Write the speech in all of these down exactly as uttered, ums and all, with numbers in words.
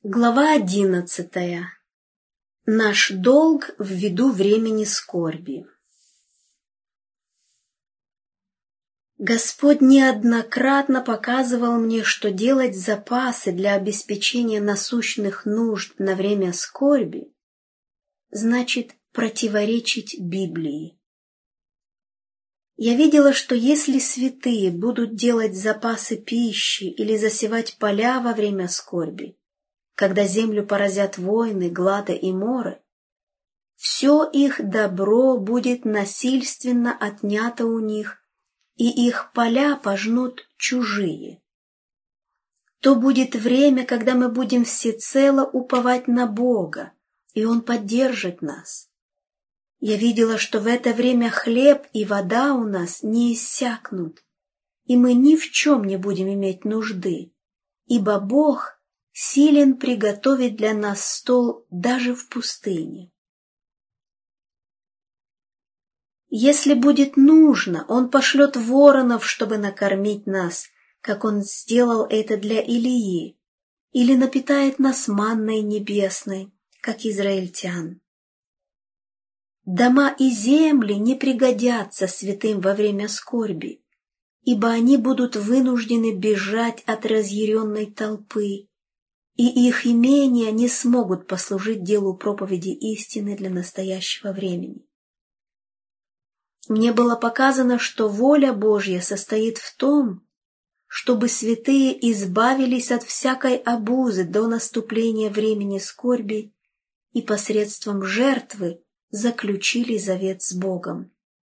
Глава одиннадцатая. Наш долг в виду времени скорби. Господь неоднократно показывал мне, что делать запасы для обеспечения насущных нужд на время скорби значит противоречить Библии. Я видела, что если святые будут делать запасы пищи или засевать поля во время скорби, когда землю поразят войны, глады и моры, все их добро будет насильственно отнято у них, и их поля пожнут чужие. То будет время, когда мы будем всецело уповать на Бога, и Он поддержит нас. Я видела, что в это время хлеб и вода у нас не иссякнут, и мы ни в чем не будем иметь нужды, ибо Бог силен приготовить для нас стол даже в пустыне. Если будет нужно, Он пошлет воронов, чтобы накормить нас, как Он сделал это для Илии, или напитает нас манной небесной, как израильтян. Дома и земли не пригодятся святым во время скорби, ибо они будут вынуждены бежать от разъяренной толпы, и их имения не смогут послужить делу проповеди истины для настоящего времени. Мне было показано, что воля Божья состоит в том, чтобы святые избавились от всякой обузы до наступления времени скорби и посредством жертвы заключили завет с Богом.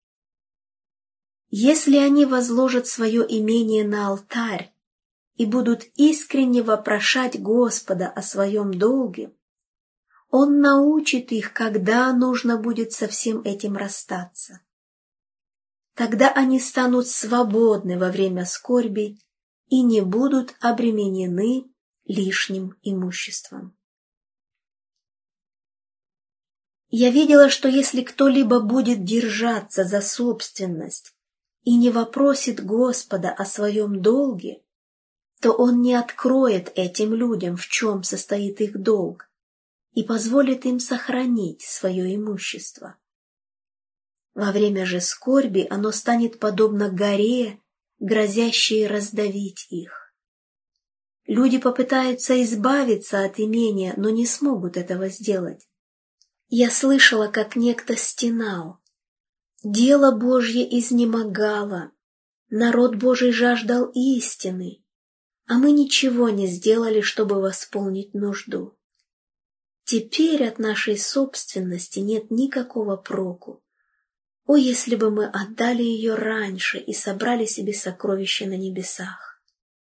Если они возложат свое имение на алтарь и будут искренне вопрошать Господа о своем долге, Он научит их, когда нужно будет со всем этим расстаться. Тогда они станут свободны во время скорби и не будут обременены лишним имуществом. Я видела, что если кто-либо будет держаться за собственность и не вопросит Господа о своем долге, то Он не откроет этим людям, в чем состоит их долг, и позволит им сохранить свое имущество. Во время же скорби оно станет подобно горе, грозящей раздавить их. Люди попытаются избавиться от имения, но не смогут этого сделать. Я слышала, как некто стенал. Дело Божье изнемогало, народ Божий жаждал истины, а мы ничего не сделали, чтобы восполнить нужду. Теперь от нашей собственности нет никакого проку. О, если бы мы отдали ее раньше и собрали себе сокровища на небесах!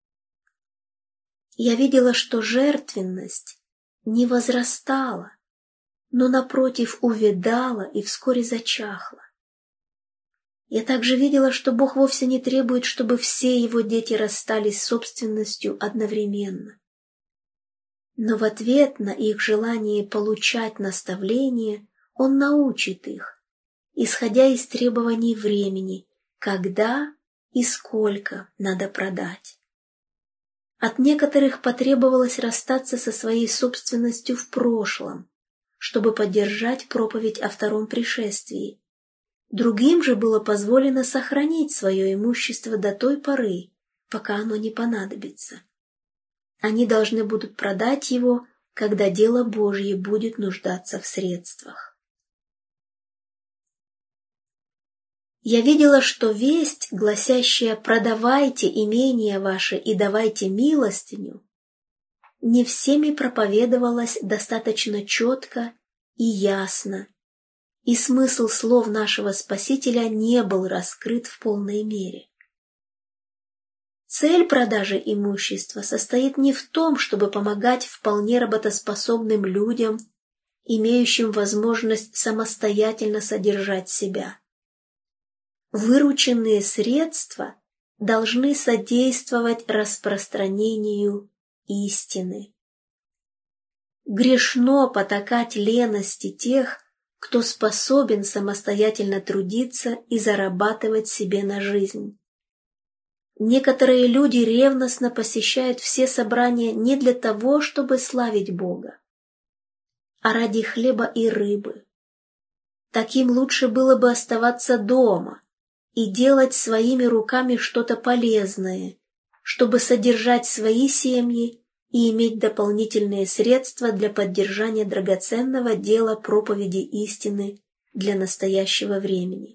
Я видела, что жертвенность не возрастала, но, напротив, увядала и вскоре зачахла. Я также видела, что Бог вовсе не требует, чтобы все Его дети расстались с собственностью одновременно. Но в ответ на их желание получать наставление Он научит их, исходя из требований времени, когда и сколько надо продать. От некоторых потребовалось расстаться со своей собственностью в прошлом, чтобы поддержать проповедь о втором пришествии. Другим же было позволено сохранить свое имущество до той поры, пока оно не понадобится. Они должны будут продать его, когда дело Божье будет нуждаться в средствах. Я видела, что весть, гласящая «продавайте имение ваше и давайте милостыню», не всеми проповедовалась достаточно четко и ясно, и смысл слов нашего Спасителя не был раскрыт в полной мере. Цель продажи имущества состоит не в том, чтобы помогать вполне работоспособным людям, имеющим возможность самостоятельно содержать себя. Вырученные средства должны содействовать распространению истины. Грешно потакать лености тех, кто способен самостоятельно трудиться и зарабатывать себе на жизнь. Некоторые люди ревностно посещают все собрания не для того, чтобы славить Бога, а ради хлеба и рыбы. Таким лучше было бы оставаться дома и делать своими руками что-то полезное, чтобы содержать свои семьи и иметь дополнительные средства для поддержания драгоценного дела проповеди истины для настоящего времени.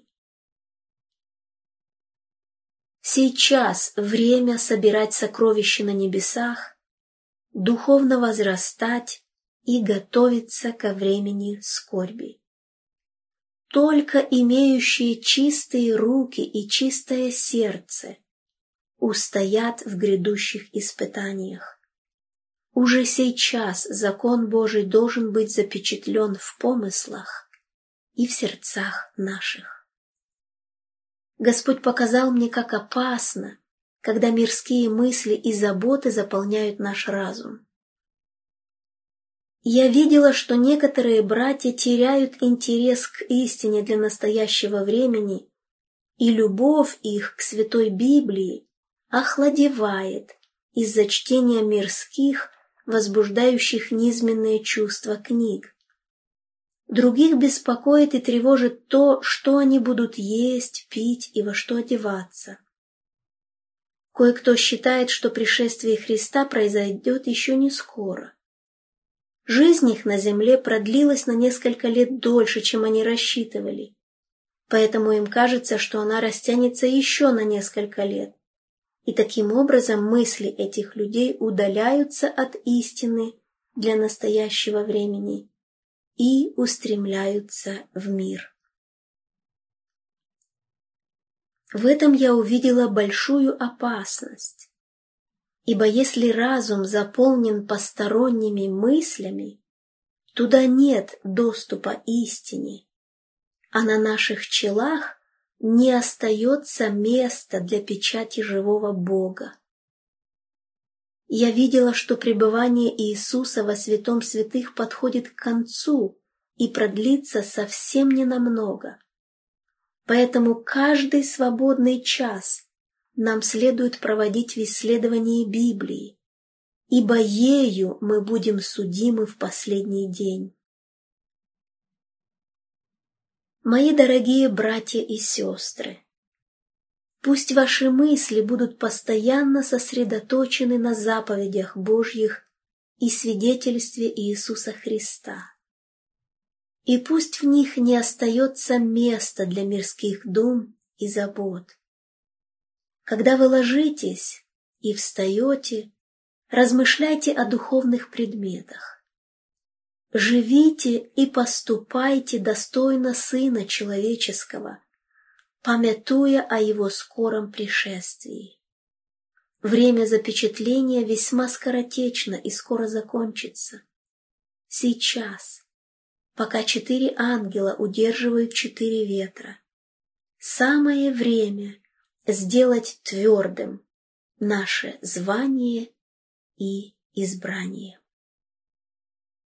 Сейчас время собирать сокровища на небесах, духовно возрастать и готовиться ко времени скорби. Только имеющие чистые руки и чистое сердце устоят в грядущих испытаниях. Уже сейчас закон Божий должен быть запечатлен в помыслах и в сердцах наших. Господь показал мне, как опасно, когда мирские мысли и заботы заполняют наш разум. Я видела, что некоторые братья теряют интерес к истине для настоящего времени, и любовь их к Святой Библии охладевает из-за чтения мирских, возбуждающих низменные чувства книг. Других беспокоит и тревожит то, что они будут есть, пить и во что одеваться. Кое-кто считает, что пришествие Христа произойдет еще не скоро. Жизнь их на земле продлилась на несколько лет дольше, чем они рассчитывали, поэтому им кажется, что она растянется еще на несколько лет, и таким образом мысли этих людей удаляются от истины для настоящего времени и устремляются в мир. В этом я увидела большую опасность, ибо если разум заполнен посторонними мыслями, туда нет доступа истине, а на наших челах не остается места для печати живого Бога. Я видела, что пребывание Иисуса во святом святых подходит к концу и продлится совсем ненамного. Поэтому каждый свободный час нам следует проводить в исследовании Библии, ибо ею мы будем судимы в последний день. Мои дорогие братья и сестры, пусть ваши мысли будут постоянно сосредоточены на заповедях Божьих и свидетельстве Иисуса Христа. И пусть в них не остается места для мирских дум и забот. Когда вы ложитесь и встаете, размышляйте о духовных предметах. Живите и поступайте достойно Сына Человеческого, памятуя о Его скором пришествии. Время запечатления весьма скоротечно и скоро закончится. Сейчас, пока четыре ангела удерживают четыре ветра, самое время сделать твердым наше звание и избрание.